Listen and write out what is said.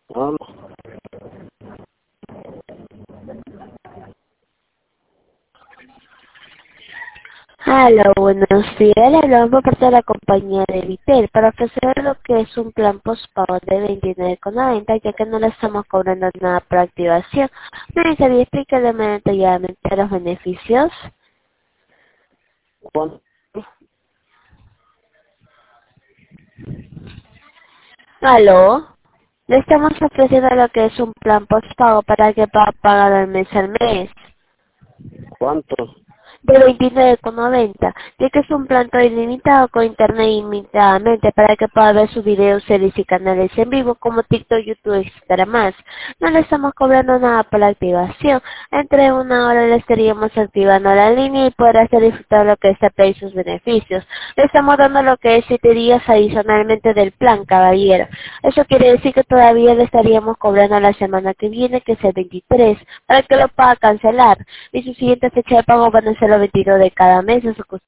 Hola. Hola, buenos días. Le hablamos por parte de la compañía de Vitel para ofrecer lo que es un plan postpago de 29,90, ya que no le estamos cobrando nada por activación. Me gustaría explicarle más detalladamente los beneficios. ¿Cuánto? Aló. Le estamos ofreciendo lo que es un plan postpago para que pueda pagar al mes, ¿Cuánto? de 29,90, ya que es un plan todo ilimitado con internet ilimitadamente para que pueda ver sus videos, series y canales en vivo como TikTok, YouTube, etcétera más. No le estamos cobrando nada por la activación. Entre una hora le estaríamos activando la línea y podrá hacer disfrutar lo que es Play y sus beneficios. Le estamos dando lo que es 7 días adicionalmente del plan, caballero. Eso quiere decir que todavía le estaríamos cobrando la semana que viene, que es el 23, para que lo pueda cancelar. Y su siguiente fecha de pago van a ser los 22 de cada mes.